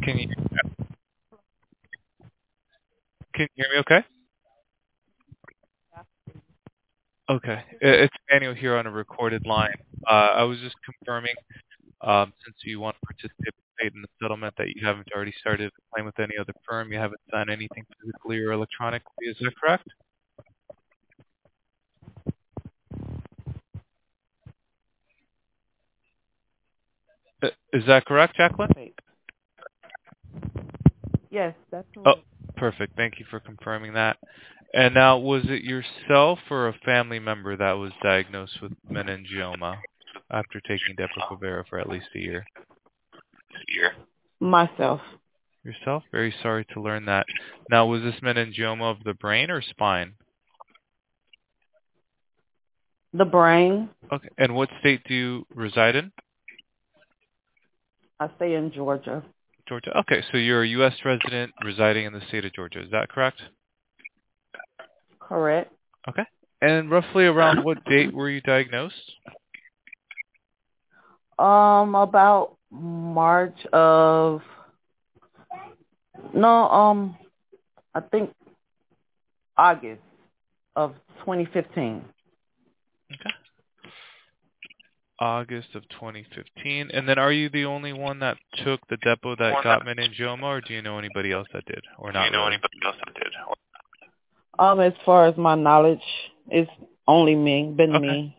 Can you hear me okay? Okay. It's Manuel here on a recorded line. I was just confirming, since you want to participate in the settlement, that you haven't already started a claim with any other firm. You haven't done anything physically or electronically. Is that correct? Is that correct, Jacqueline? Wait. Yes, that's Oh, correct. perfect. Thank you for confirming that. And now, was it yourself or a family member that was diagnosed with meningioma after taking Depo-Provera for at least a year? Myself. Yourself? Very sorry to learn that. Now, was this meningioma of the brain or spine? The brain. Okay. And what state do you reside in? I stay in Georgia. Georgia. Okay, so you're a U.S. resident residing in the state of Georgia. Is that correct? Correct. Okay. And roughly around what date were you diagnosed? About March of no, I think August of 2015. Okay. August of 2015. And then are you the only one that took the Depo that got meningioma, or do you know anybody else that did? Or not really? As far as my knowledge, it's only been Okay. me.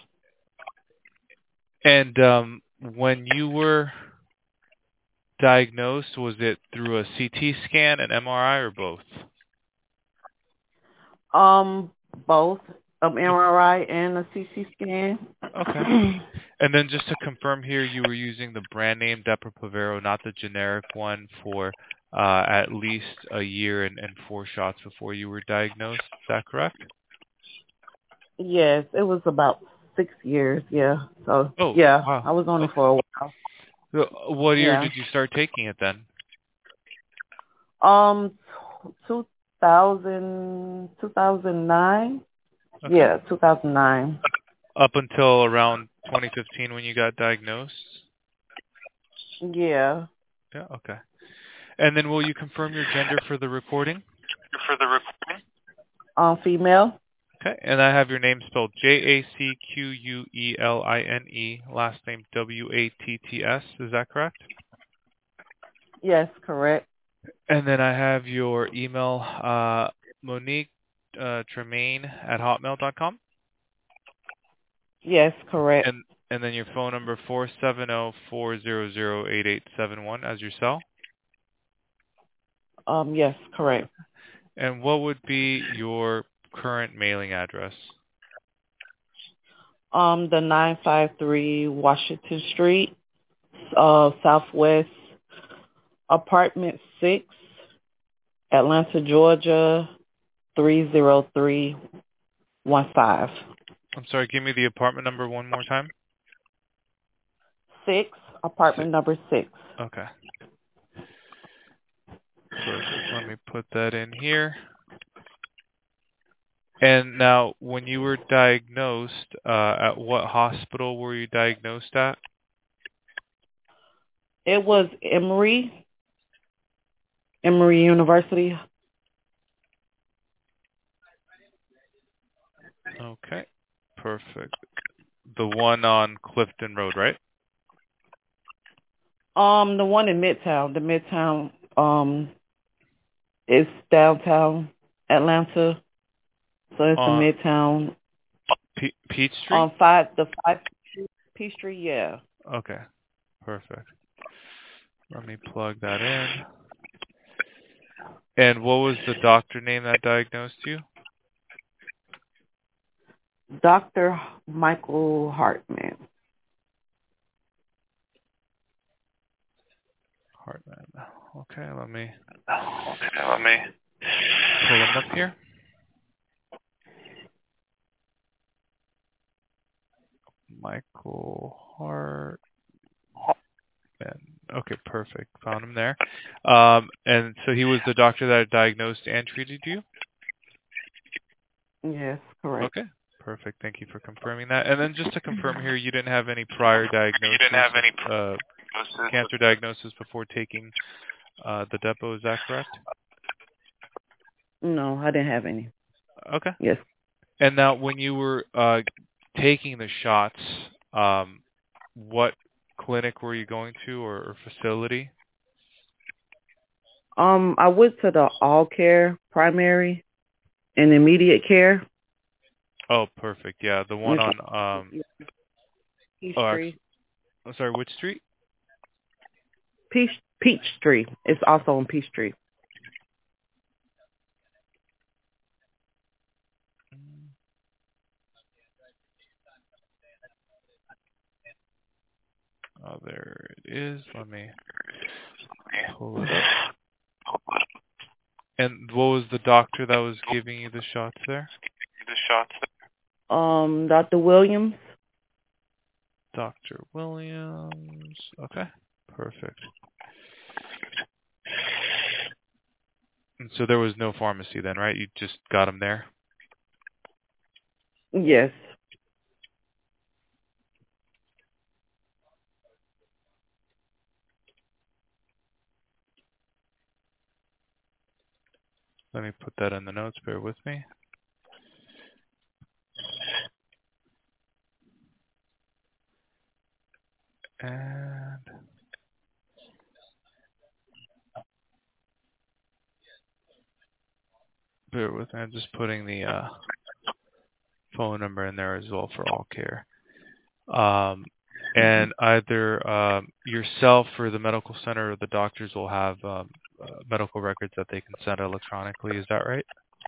And when you were diagnosed, was it through a CT scan, an MRI, or both? Both MRI and a CT scan. Okay. And then just to confirm here, you were using the brand name Depo-Provera, not the generic one, for at least a year and 4 shots before you were diagnosed. Is that correct? Yes, it was about 6 years. Yeah. So Oh, yeah, wow. I was on it Okay. for a while. So what year Yeah. did you start taking it then? 2009. Okay. Yeah, 2009. Up until around 2015 when you got diagnosed? Yeah. Yeah, okay. And then will you confirm your gender for the recording? Female. Okay. And I have your name spelled Jacqueline, last name Watts. Is that correct? Yes, correct. And then I have your email, Monique Tremaine at hotmail.com. Yes, correct. And then your phone number 470-400-8871 as your cell. Yes, correct. And what would be your current mailing address? The 953 Washington Street, Southwest, Apartment 6, Atlanta, Georgia, 30315. I'm sorry, give me the apartment number one more time. 6, apartment number 6. Okay. Perfect. Let me put that in here. And now, when you were diagnosed, at what hospital were you diagnosed at? It was Emory University. Okay. Perfect. The one on Clifton Road, right? The one in Midtown. The Midtown is downtown Atlanta. So it's the Midtown. Peachtree? 5 Peachtree, yeah. Okay. Perfect. Let me plug that in. And what was the doctor name that diagnosed you? Dr. Michael Hartman. Hartman. Okay, let me pull him up here. Michael Hartman. Okay, perfect. Found him there. And so he was the doctor that diagnosed and treated you? Yes, correct. Okay, perfect. Thank you for confirming that. And then just to confirm here, you didn't have any prior diagnosis cancer diagnosis before taking the depot. Is that correct? No, I didn't have any. Okay. Yes. And now, when you were taking the shots, what clinic were you going to, or facility? I went to the All Care Primary and Immediate Care. Oh, perfect. Yeah, the one on Peachtree. I'm sorry, which street? Peachtree. It's also on Peachtree. Oh, there it is. Let me pull it up. And what was the doctor that was giving you the shots there? Dr. Williams. Dr. Williams. Okay, perfect. And so there was no pharmacy then, right? You just got them there? Yes. Let me put that in the notes. Bear with me. And bear with me. I'm just putting the phone number in there as well for All Care. And either yourself or the medical center or the doctors will have medical records that they can send electronically. Is that right?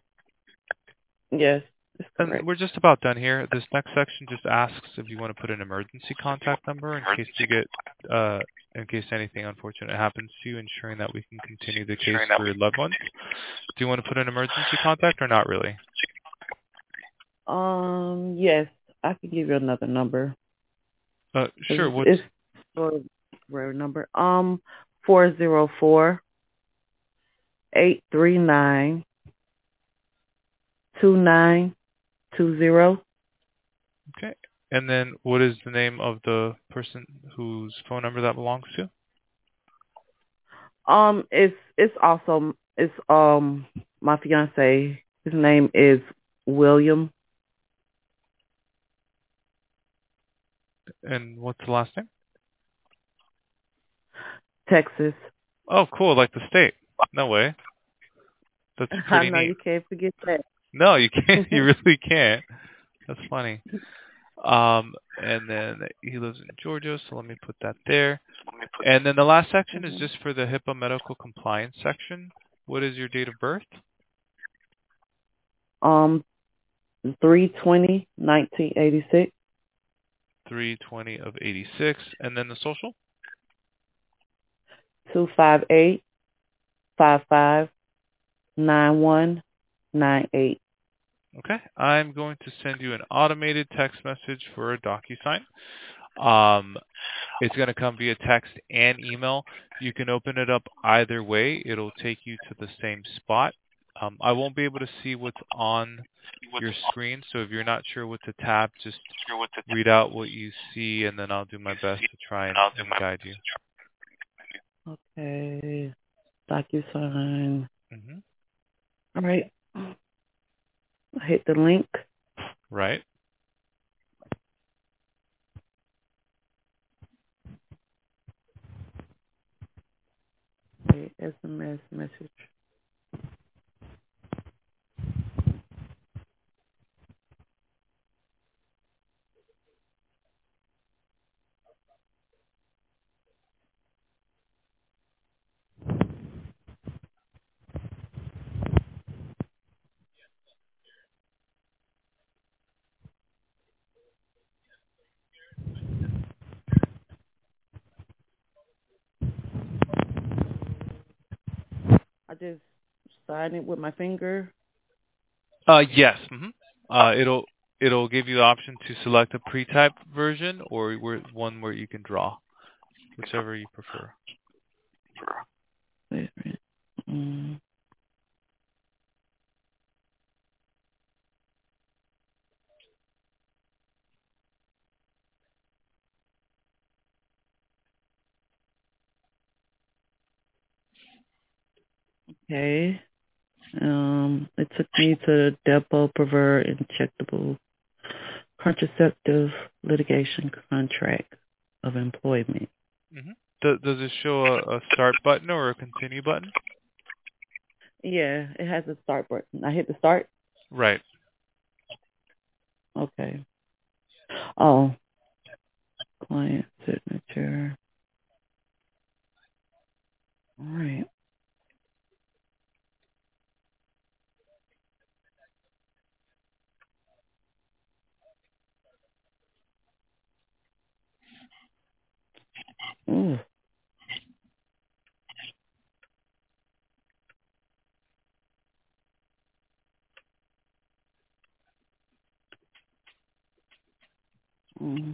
Yes. That's And correct. we're just about done here. This next section just asks if you want to put an emergency contact number in case you get, in case anything unfortunate happens to you, ensuring that we can continue the case for your loved ones. Do you want to put an emergency contact or not really? Yes. I can give you another number. Sure. It's for a rare number. 404-839-2920. Okay. And then what is the name of the person whose phone number that belongs to? It's my fiance. His name is William. And what's the last name? Texas. Oh, cool. Like the state. No way. That's pretty I know neat. you can't forget that. No, you can't. You really can't. That's funny. And then he lives in Georgia, so let me put that there. And then the last section is just for the HIPAA medical compliance section. What is your date of birth? 3/20/1986. 3/20 of 86. And then the social? 258-55-9198. Okay. I'm going to send you an automated text message for a DocuSign. It's going to come via text and email. You can open it up either way. It'll take you to the same spot. I won't be able to see what's on your screen, so if you're not sure what to tap, just read out what you see, and then I'll do my best to try and guide you. Okay. DocuSign. Mm-hmm. All right. I hit the link. Right. Okay, SMS message. I just sign it with my finger. Yes. Mm-hmm. It'll give you the option to select a pre-typed version or one where you can draw, whichever you prefer. Wait. Mm. Okay. It took me to Depo-Provera injectable contraceptive litigation contract of employment. Hmm. Does it show a start button or a continue button? Yeah, it has a start button. I hit the start. Right. Okay. Oh, client signature. All right. Ooh. Mm.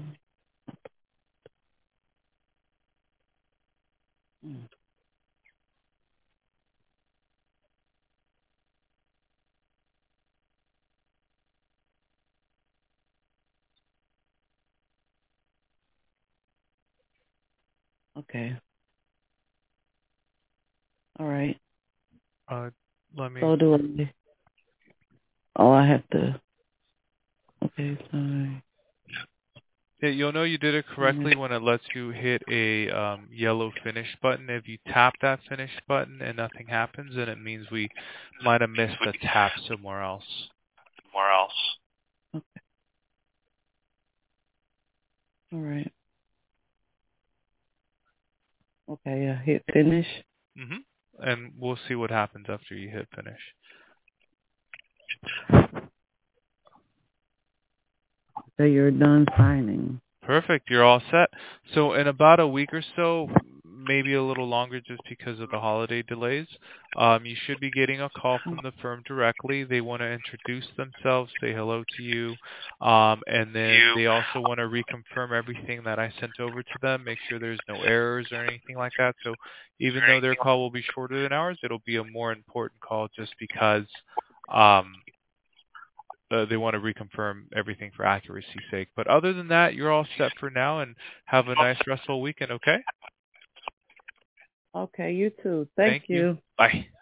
Mm. Okay. All right. Uh, let me. So do I? Oh, I have to. Okay. Sorry. Yeah, you'll know you did it Finish. correctly when it lets you hit a yellow finish button. If you tap that finish button and nothing happens, then it means we might have missed a tap somewhere else. Okay. All right. Okay. I hit finish. Hmm. And we'll see what happens after you hit finish. So you're done signing. Perfect. You're all set. So in about a week or so, maybe a little longer just because of the holiday delays, you should be getting a call from the firm directly. They want to introduce themselves, say hello to you, and then they also want to reconfirm everything that I sent over to them, make sure there's no errors or anything like that. So even though their call will be shorter than ours, it'll be a more important call just because um, they want to reconfirm everything for accuracy's sake. But other than that, you're all set for now, and have a nice restful weekend, okay? Okay. You too. Thank Thank you. you. Bye.